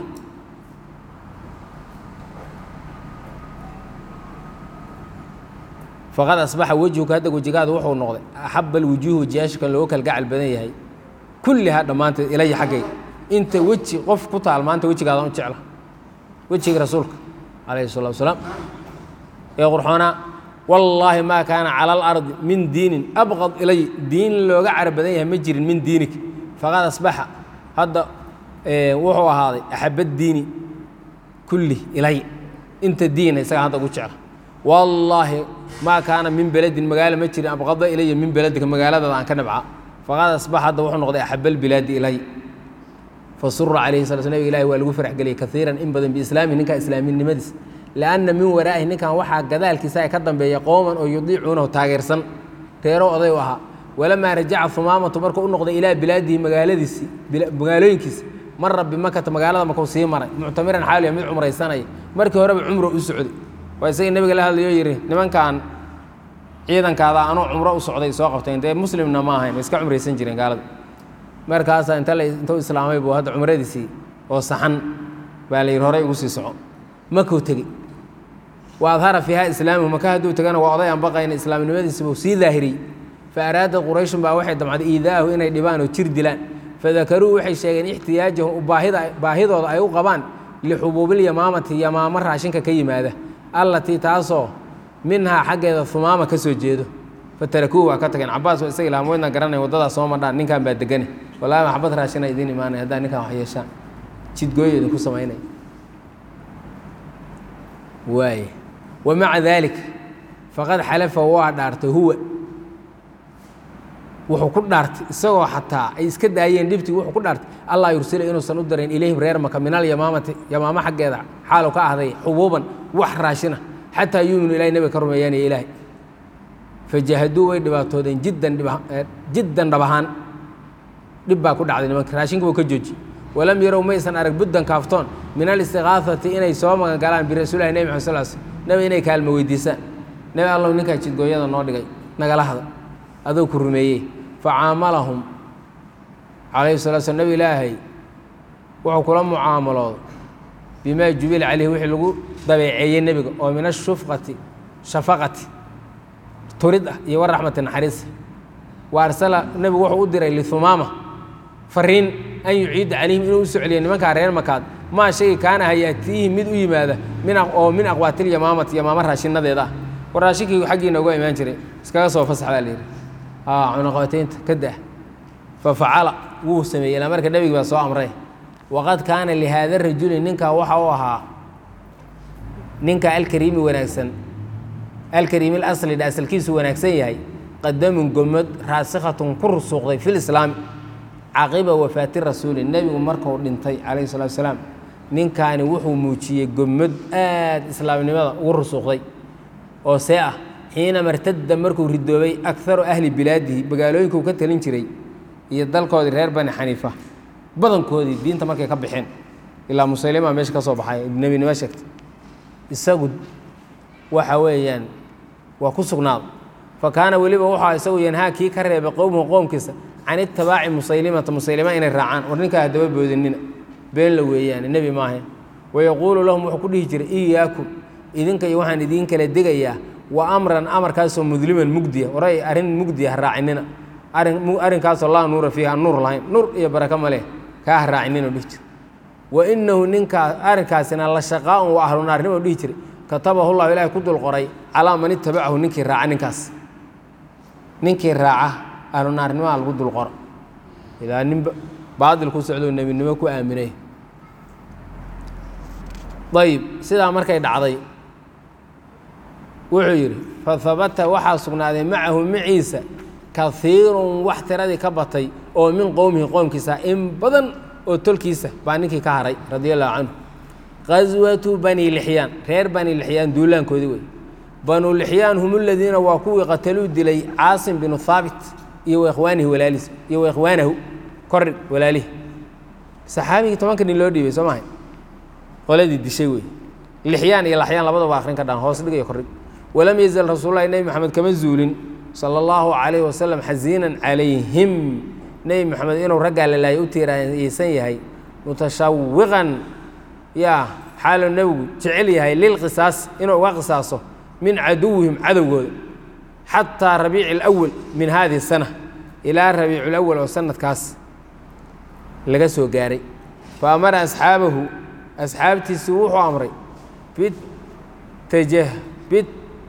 فقد أصبح وجهك هذا وجهك هذا وحو النقض أحب الوجوه جياشك اللي وكل قاع البنية هي كل هذا ما أنت إلي حقي أنت وجه قف قطع ما أنت وجهك هذا أنت على وجهك رسولك عليه الصلاة والسلام يقول حنا والله ما كان على الأرض من دين أبغض إلي دين اللي قاع البنية مجر من دينك فقد أصبح هذا إيه وحو هذا أحب الدين كله إلي أنت الدين يسأل هذا وجهك والله ما كان من بلد المقالة متر أبغض إلي من بلدك المقالة عن كنبعة فقال أصبح هذا وحنا نقضي أحب البلاد إلي فصر عليه الصلاة والسلام إلهي والوفر حقلي كثيرا إن بدن بإسلامه نكا إسلامي نمدس لأن من ورائه نكا وحا كذلك ساي كدن بي قوما أو يضيعونه تاغيرسا تيرو أضيوها ولما رجع ثمامة تبارك نقضي إلى بلاده مقالدس مقالينكس مر بمكة مقالة مكوسيه مرة معتمرا حاليا من عمره سنة مركي هرب عمره السعودي ويسي النبي قال هذا يجري لمن كان إذا كذا أنا عمره السعودي ساقفت أنت مسلم نما هاي مسك عمري سنجرين قال مركز أنت لا أنت إسلامي بو هذا عمره ديسي وصحن بالي هراي وسي سعود ما كوتجي وأظهر فيها إسلام ومكاهدو تجانا وأضيع بقى إن إسلام النبي سبوا سي ظاهري فأراد قريش بقى واحد مع إيذاءه إن يدبان وتردلان فذكروا وحي شيئا احتياجه باهظ باهظ أيو قبان لحبوب اليمامة يمامة عشان كي ماذا allatii taasoo minhaa xaggeeda humaama ka soo jeedo fatarakuuhu waa ka tageen cabaas waa isaga ilaha moydna garanay waddadaa soo madhaan ninkan baa degane wallaahi maxabad raashina idiin imaanay haddaa ninkan wax yeeshaan jidgooyo idinku samaynaya waaye wamaca daalika faqad xalafa waa dhaartay huwa wuxuu ku dhaartay isagoo xataa ay iska daayeen dhibtii wuxuu ku dhaartay allah yursila inuusan u darayn ilayhim reer maka min alyamaamati yamaamo xaggeeda xaalu ka ahday xubuuban wax raashina xataa yuuminu ilahay nebiga ka rumeeyaan iyo ilaahay fajahaduu way dhibaatoodeen jiddan jiddan dhab ahaan dhib baa ku dhacday nimanka raashinka buu ka jooji walam yarow maysan arag buddan kaaftoon min alistiqaafati inay soo magan galaan birasuulillahi nebi maxamed sal sl nebi inay kaalmo weydiisaan nebi allow ninkaa jidgooyada noo dhigay nagala hada aduu ku rumeeyey facaamalahum calayhi salatu slam nebi ilaahay wuxuu kula mucaamalooday bimaa jubila caleyhi wixii lagu dabeeceeyey nebiga oo min ashufqati shafaqati turid ah iyo waraxmati naxariis wa arsala nebigu wuxuu u diray lihumaama fariin an yuciida calayhim inuu u soo celiyo nimankaa reer makaad maa shay kaana hayaatiihim mid u yimaada min oo min aqwaatilyamaamati yamaama raashinadeeda ah war raashinkii xaggiina uga imaan jiray iskaga soo fasax baa la yidhi cunaqabataynta ka dah fafacala wuu sameeyey ilaa marka nebigi baa soo amray waqad kaana lihaada rajuli ninkaa waxa u ahaa ninka alkariimi wanaagsan alkariimi alasli dha asalkiisu wanaagsan yahay qadamun gomad raasikhatun ku rusuuqday fi lislaami caqiba wafaati rasuuli nebigu markuu dhintay calayhi salatu wasalaam ninkaani wuxuu muujiyey gomad aad islaamnimada ugu rusuuqday oo see ah xiina martadda markuu ridoobay akaru ahli bilaadihi magaalooyinkuu ka talin jiray iyo dalkoodii reer bani xaniifa badankoodii diinta markay ka baxeen ilaa musaylima meesha ka soo baxay nebinimo sheegtay isagu waxa weeyaan waa ku sugnaada fa kaana weliba waxaa isagu yanhaa kii ka reebay qowmuhu qoomkiisa can itibaaci musaylimata musaylima inay raacaan war ninkaa hadaba boodinina been la weeyaane nebi maahayn wayaquulu lahum wuxuu ku dhihi jiray iyaakum idinka iyo waxaan idiin kala degayaa wa amran amarkaasoo mudliman mugdiya waray arrin mugdiya ha raacinina arin arrinkaasoo laa nuura fiiha aan nuur lahayn nuur iyo baraka ma leh kaa ha raacinina dhihi jira wa inahu ninkaa arrinkaasina la shaqaa-un wa ahlu naarnimo dhihi jiray katabahu llahu ilaahay ku dul qoray calaa man itabacahu ninkii raaca ninkaas ninkii raaca ahlu naarnimaa lagu dul qoro ilaa nin baadil ku socdo nebinimo ku aaminay ayib sidaa markay dhacday wuxuu yidhi fahabata waxaa sugnaaday macahu maciisa kaiirun wax tiradii ka batay oo min qowmihi qoomkiisa in badan oo tolkiisa baa ninkii ka haray radia allahu canhu qaswatu bani lixyaan reer bani lixyaan duulaankoodii wey banu lixyaan hum aladiina waa kuwii qataluu dilay caasim binu haabit iyo wakhwaanihi walaalis iyo wakhwaanahu korrig walaalihi saxaabigii tobanka nin loo dhiibay soo mahay qoladii dishay wey lixyaan iyo laxyaan labadaba akrin ka dhan hoos dhig iyo korrig walam yazal rasuululahi nebi maxamed kama zuulin sala allahu calayhi wasalam xasiinan calayhim nebi maxamed inuu raggaa lalaayay u tiiraaysan yahay mutashawiqan yaa xaaluu nebigu jecel yahay lilqisaas inuu uga qisaaso min caduwihim cadowgooda xataa rabiici alawal min hadihi sana ilaa rabiicu lawal oo sanadkaas laga soo gaaray fa amara asxaabahu asxaabtiisi wuxuu amray bitajah bit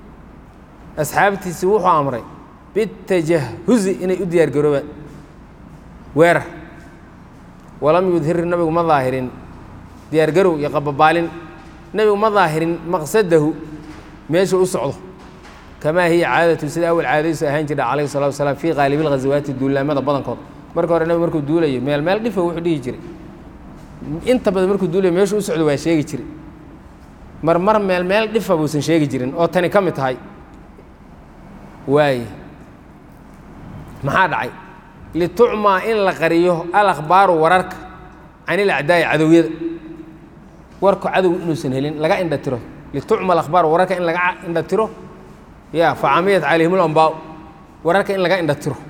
asxaabtiisi wuxuu amray bitajahuzi inay u diyaar garoobaan weerar walam yudhir nabigu ma daahirin diyaargarow iyo qababaalin nebigu ma daahirin maqsadahu meeshuu u socdo kamaa hiya caadatu sida awal caadadiisu ahaan jirta calayhi salatu wasalaam fii qaalibi lghazawaati duulaamada badankood marka hore nebigu markuu duulayo meel meel dhifa wuxuu dhihi jiray inta badan markuu duulayo meeshuu u socdo waa sheegi jiray mar mar meel meel dhifa buusan sheegi jirin oo tani ka mid tahay waaye maxaa dhacay litucmaa in la qariyo alakhbaaru wararka can ilacdaa'i cadowyada warku cadow inuusan helin laga indha tiro litucma alakhbaaru wararka in laga indha tiro ya facamiyat calayhim ulambaa wararka in laga indha tiro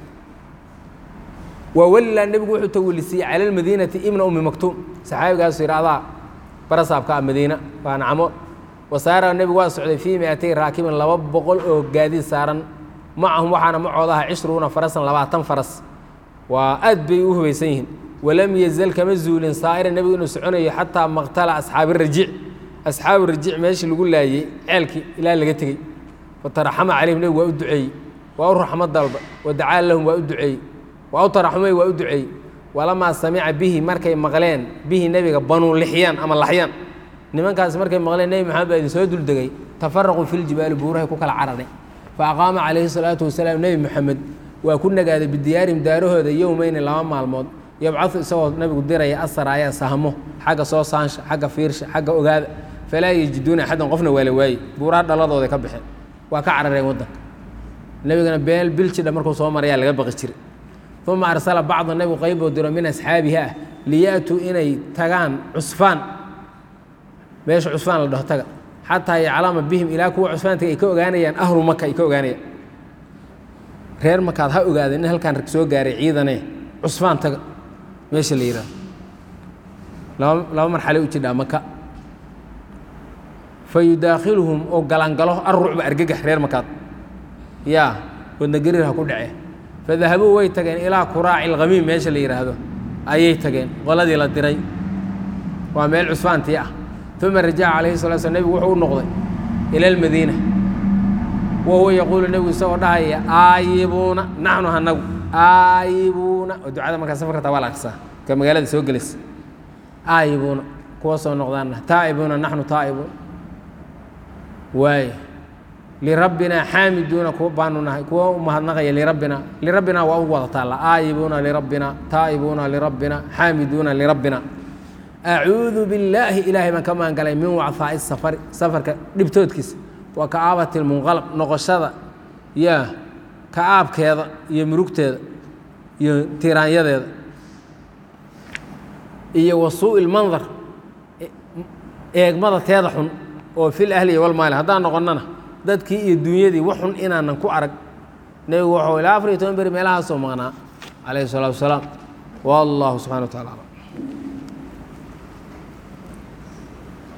waa walilaa nebigu wuxuu tawalisiiyey cala almadiinati ibna ummi maktuum saxaabigaasu yidhaahdaa barasaabka ah madiina waa nacmo wasaara nebigu waa socday fii miatay raakibin laba boqol oo gaadiid saaran macahum waxaana macooda aha cishruuna farasan labaatan faras waa aad bay u hubaysan yihiin walam yazal kama zuulin saa'ira nebigu inuu soconayo xataa maqtala asxaabi rajiic asxaabu rajiic meeshii lagu laayey ceelkii ilaa laga tegey wataraxama calayhim nebigu waa u duceeyey waa u raxmad dalba wadacaa lahum waa u duceeyey waa u taraxumay waa u duceeyey walamaa samica bihi markay maqleen bihi nebiga banuu lixyaan ama laxyaan nimankaas markay maqleen nebi maxamed baa idin soo duldegay tafaraquu fi ljibaali buurahay ku kala carareen fa aqaama calayhi salaatu wasalaam nebi maxamed waa ku nagaaday bidiyaarihim daarahooda yowmeyni laba maalmood yabcadu isagoo nabigu diraya asaraaya sahmo xagga soo saansha xagga fiirsha xagga ogaada falaa yajiduuna axadan qofna waa la waayey buuraha dhaladooda ka baxeen waa ka carareen waddanka nebigana beel biljidha markuu soo marayaa laga baqi jiray uma arsala bacda nebigu qayboo diro min asxaabihi ah liya'tuu inay tagaan cusfaan meesha cusfaan la dhaho taga xataa yaclama bihim ilaa kuwa cusfaantaga ay ka ogaanayaan ahlu maka ay ka ogaanayaan reer makaad ha ogaadeen in halkaan rag soo gaaray ciidane cusfaan taga meesha la yidhahdo laba laba marxale u jidhaa maka fa yudaakhiluhum oo galaangalo arrucba argagax reer makaad yaa wadna gariir ha ku dhacee fadahabuu way tageen ilaa kuraaci lkhamiim meesha la yidhaahdo ayay tageen qoladii la diray waa meel cusfaantii ah uma rajaca calayhi salatu slam nebigu wuxuu u noqday ila almadiina wa huwa yaquulu nebigu isagoo dhahaya aayibuuna naxnu hanagu aayibuuna oo ducada markaa safarka taa waa la akrisaa ka magaalada soo gelaysa aayibuuna kuwa soo noqdaanna taa'ibuuna naxnu taa'ibuun waaye lirabbina xaamiduuna kuwa baanu nahay kuwa u mahadnaqaya lirabbina lirabbina waa u wada taalla aayibuuna lirabbina taa'ibuuna lirabbina xaamiduuna lirabbina acuudu billaahi ilaahay baan ka maangalay min wacfaa'i safari safarka dhibtoodkiisa waa ka'aabati lmunqalab noqoshada yaa ka'aabkeeda iyo murugteeda iyo tiiraanyadeeda iyo wasuu'i lmandar eegmada teeda xun oo fil ahliya walmaali haddaan noqonnana dadkii iyo dunyadii wax xun inaanan ku arag nebigu wuxuu ilaa afar iyo toban beri meelahaasoo maqnaa calayhi salaatu wasalaam wallahu subxana wa tacala aclam